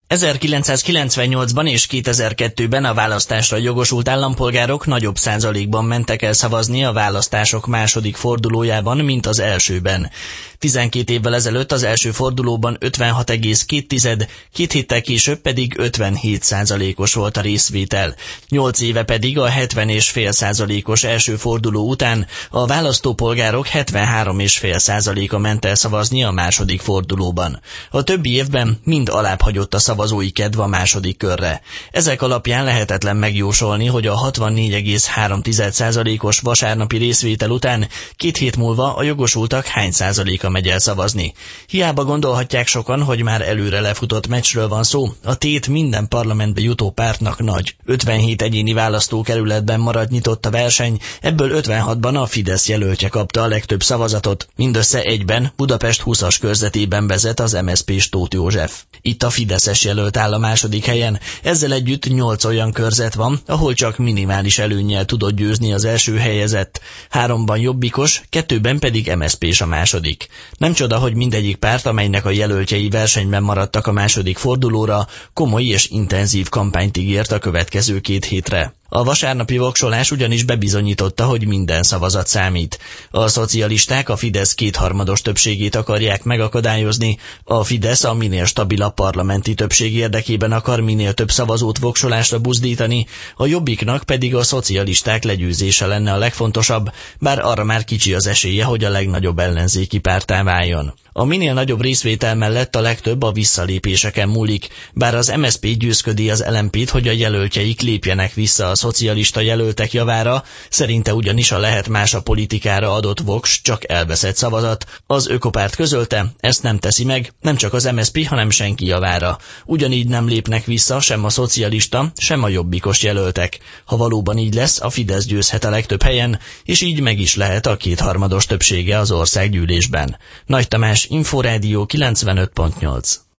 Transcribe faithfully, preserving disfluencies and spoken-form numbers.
ezerkilencszázkilencvennyolcban és kétezer-kettőben a választásra jogosult állampolgárok nagyobb százalékban mentek el szavazni a választások második fordulójában, mint az elsőben. tizenkét évvel ezelőtt az első fordulóban ötvenhat egész két, két héttel később pedig ötvenhét százalékos volt a részvétel. Nyolc éve pedig a hetven egész öt százalékos első forduló után a választópolgárok hetvenhárom egész öt százaléka ment el szavazni a második fordulóban. A többi évben mind alább hagyott a szavazói kedv a második körre. Ezek alapján lehetetlen megjósolni, hogy a hatvannégy egész három százalékos vasárnapi részvétel után két hét múlva a jogosultak hány százaléka megy el szavazni. Hiába gondolhatják sokan, hogy már előre lefutott meccsről van szó, a tét minden parlamentbe jutó pártnak nagy. ötvenhét egyéni választókerületben maradt nyitott a verseny, ebből ötvenhatban a Fidesz jelöltje kapta a legtöbb szavazatot, mindössze egyben Budapest húszas körzetében vezet az em es zé pés Tóth József. Itt a fideszes jelölt áll a második helyen, ezzel együtt nyolc olyan körzet van, ahol csak minimális előnnyel tudott győzni az első helyezett. Háromban jobbikos, kettőben pedig em es zé pés a második. Nem csoda, hogy mindegyik párt, amelynek a jelöltjei versenyben maradtak a második fordulóra, komoly és intenzív kampányt ígért a következő két hétre. A vasárnapi voksolás ugyanis bebizonyította, hogy minden szavazat számít. A szocialisták a Fidesz kétharmados többségét akarják megakadályozni, a Fidesz a minél stabilabb parlamenti többség érdekében akar minél több szavazót voksolásra buzdítani, a Jobbiknak pedig a szocialisták legyőzése lenne a legfontosabb, bár arra már kicsi az esélye, hogy a legnagyobb ellenzéki párttá váljon. A minél nagyobb részvétel mellett a legtöbb a visszalépéseken múlik, bár az em es zé pé győzködi az el em pét, hogy a jelöltjeik lépjenek vissza a szocialista jelöltek javára, szerinte ugyanis a lehet más a politikára adott voks csak elveszett szavazat. Az Ökopárt közölte, ezt nem teszi meg, nem csak az em es zé pé, hanem senki javára. Ugyanígy nem lépnek vissza sem a szocialista, sem a jobbikos jelöltek. Ha valóban így lesz, a Fidesz győzhet a legtöbb helyen, és így meg is lehet a kétharmados többsége az országgyűlésben. Nagy Tamás, Inforádió kilencvenöt pont nyolc.